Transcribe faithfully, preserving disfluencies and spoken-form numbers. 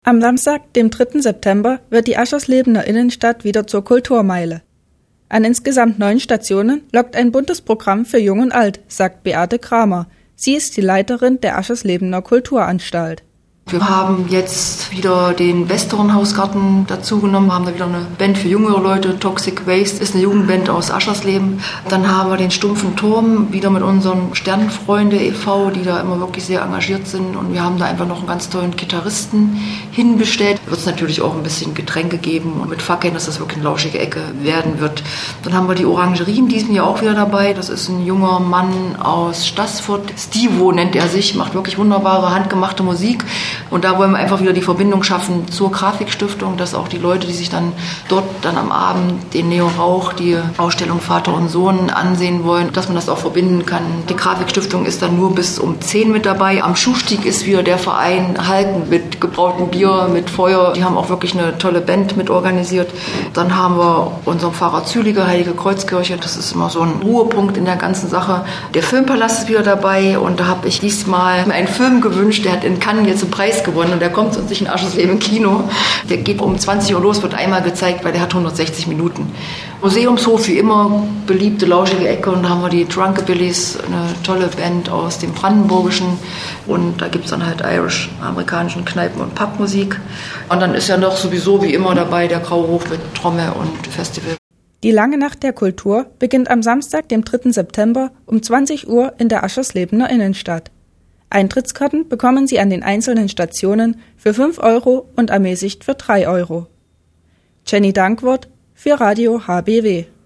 Am Samstag, dem dritten September, wird die Ascherslebener Innenstadt wieder zur Kulturmeile. An insgesamt neun Stationen lockt ein buntes Programm für Jung und Alt, sagt Beate Kramer. Sie ist die Leiterin der Ascherslebener Kulturanstalt. Wir haben jetzt wieder den Western-Hausgarten dazugenommen, haben da wieder eine Band für jüngere Leute, Toxic Waste ist eine Jugendband aus Aschersleben. Dann haben wir den Stumpfen Turm, wieder mit unserem Sternenfreunde e V, die da immer wirklich sehr engagiert sind. Und wir haben da einfach noch einen ganz tollen Gitarristen hinbestellt. Da wird es natürlich auch ein bisschen Getränke geben und mit Fackeln, dass das wirklich eine lauschige Ecke werden wird. Dann haben wir die Orangerie in diesem Jahr auch wieder dabei. Das ist ein junger Mann aus Stassfurt. Stivo nennt er sich, macht wirklich wunderbare, handgemachte Musik. Und da wollen wir einfach wieder die Verbindung schaffen zur Grafikstiftung, dass auch die Leute, die sich dann dort dann am Abend den Neo Rauch, die Ausstellung Vater und Sohn ansehen wollen, dass man das auch verbinden kann. Die Grafikstiftung ist dann nur bis um zehn mit dabei. Am Schuhstieg ist wieder der Verein Halten mit gebrautem Bier, mit Feuer. Die haben auch wirklich eine tolle Band mit organisiert. Dann haben wir unseren Pfarrer Züliger, Heilige Kreuzkirche. Das ist immer so ein Ruhepunkt in der ganzen Sache. Der Filmpalast ist wieder dabei und da habe ich diesmal einen Film gewünscht, der hat in Cannes jetzt einen Preis gewonnen und der kommt zu uns in Aschersleben im Kino. Der geht um zwanzig Uhr los, wird einmal gezeigt, weil der hat hundertsechzig Minuten. Museumshof wie immer, beliebte, lauschige Ecke und da haben wir die Drunkabillys, eine tolle Band aus dem Brandenburgischen und da gibt es dann halt irish, amerikanischen Kneipen- und Pubmusik. Und dann ist ja noch sowieso wie immer dabei der Graue Hof mit Trommel und Festival. Die lange Nacht der Kultur beginnt am Samstag, dem dritten September um zwanzig Uhr in der Ascherslebener Innenstadt. Eintrittskarten bekommen Sie an den einzelnen Stationen für fünf Euro und ermäßigt für drei Euro. Jenny Dankwort für Radio H B W.